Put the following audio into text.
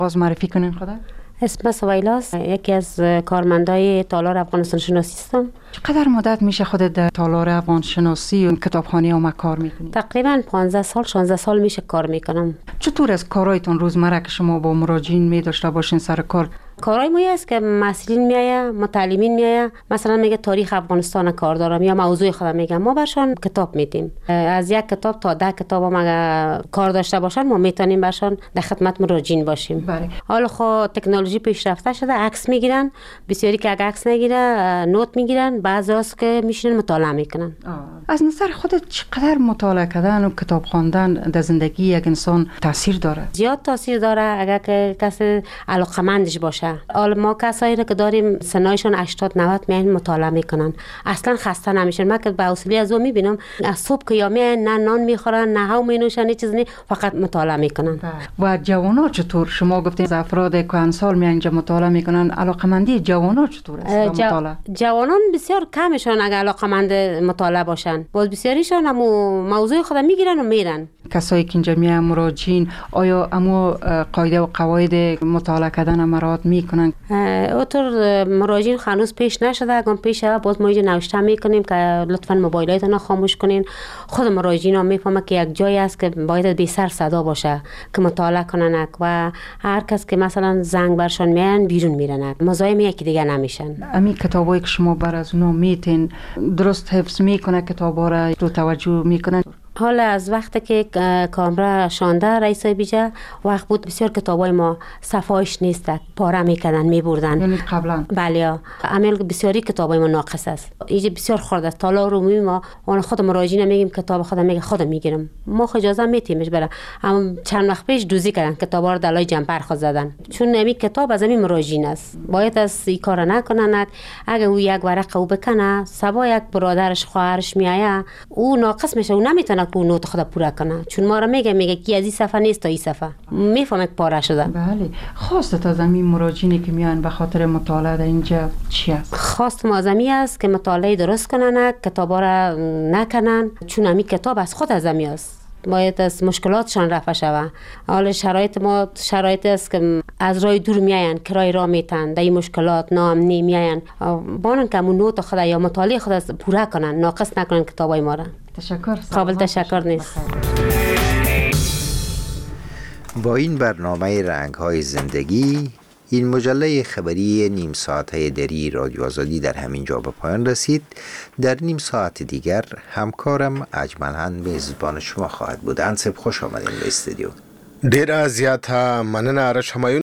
باز معرفی کنین خدا. اسم سویلاست، یکی از کارمندای تالار افغانستان شناسی هستم. چقدر مدت میشه خودت در تالار افغان شناسی و کتابخانه ما کار میکنی؟ تقریبا 15 سال 16 سال میشه کار میکنم. چطور از کارایتون روزمره که شما با مراجعین می داشته باشین سر کار؟ کارهای ما است که مسئولین میایه، متعلمین میایه، مثلا میگه تاریخ افغانستان کار دارم یا موضوع خودم میگم، ما برشان کتاب میدیم. از یک کتاب تا 10 کتاب هم اگر کار داشته باشن ما میتونیم برشان در خدمت مراجعین باشیم. بله. حالا خب تکنولوژی پیشرفته شده، عکس میگیرن، بسیاری که اگه عکس نگیره نوت میگیرن، بعضی هست که میشینن مطالعه میکنن. از نظر خودت چقدر مطالعه کردن و کتاب خواندن در زندگی یک انسان تاثیر داره؟ زیاد تاثیر داره اگر که کسی علاقمندش باشه. حالا ما کسایی که داریم سنایشون 80 90 میان مطالعه میکنن، اصلا خسته نمیشن. من که به حوصله از اون میبینم از صبح که یا میان نه نان میخورن نه هوا مینوشن، هیچ چیزی فقط مطالعه میکنن. و جوانا چطور؟ شما گفتین از افراد کهنسال میان اینجا مطالعه میکنن، علاقمندی جوانا چطور است مطالعه؟ جوانان بسیار کمشون اگر علاقمند مطالعه باشن، باز بسیاریشون هم موضوع خود میگیرن و میرن. کسایی که اینجا میان مراجعین آیا امو قاعده و قواعد مطالعه کردن مراعات میکنن؟ اوتر مراجعین هنوز پیش نشده، اگه پیش شود باز ما اینجا نوشته میکنیم که لطفاً موبایلاتون خاموش کنین. خود مراجعین هم میفهمه که یک جایی است که باید بی سر صدا باشه که مطالعه کنن و هر کس که مثلا زنگ برشان میان بیرون میرن، مزاحم یکی دیگه نمیشن. امی کتابایی که شما بر از اونا میتین درست حفظ میکنه کتابا را تو توجه میکنن؟ حالا از وقتی که کامرا شانده رئیس بیجا وقت بود بسیار کتابای ما صفایش نیست، پاره میکردن میبردن. یعنی قبلا؟ بله، عمل بسیاری کتابای ما ناقص است. اینجا بسیار خورده است. تالار رومی ما اون خود مراجعین میگیم کتاب خودم میگه خودم میگیرم، ما اجازه میتیمش بره. اما چند وقت پیش دوزی کردن کتابا رو دلای جمپر خود زدن، چون نمی کتاب از همین مراجعین است. باید از این کار نکنن. اگه او یک ورقه او بکنه صبا یک برادرش خواهرش میایه او ناقص میشه، او نمیتونه که نوت خود پوره کنه، چون ما را میگه کی از این صفحه نیست تا این صفحه میفهمه که پاره شده. بله. خواست از همین مراجعینی که میان به خاطر مطالعه در اینجا چی است؟ خواست معظمی است که مطالعه درست کنن، کتابا را نکنن، چون همین کتاب از خود از همی است، باید از مشکلاتشان رفع شوه. حالا شرایط ما شرایط است که از راه دور میاین، کرای راه میتن، در این مشکلات ناامنی میاین، بانن که همون نوت خود یا مطالعه خود پوره کنن، ناقص نکنن کتابای ما را. تشکر. قابل تشکر نیست. با این برنامه رنگ‌های زندگی این مجله خبری نیم ساعته دری رادیو آزادی در همین جا به پایان رسید. در نیم ساعت دیگر همکارم اجمل میزبان شما خواهد بود. انصب خوش آمدین به استودیو. ډیر زیاته مننه آرش همایون.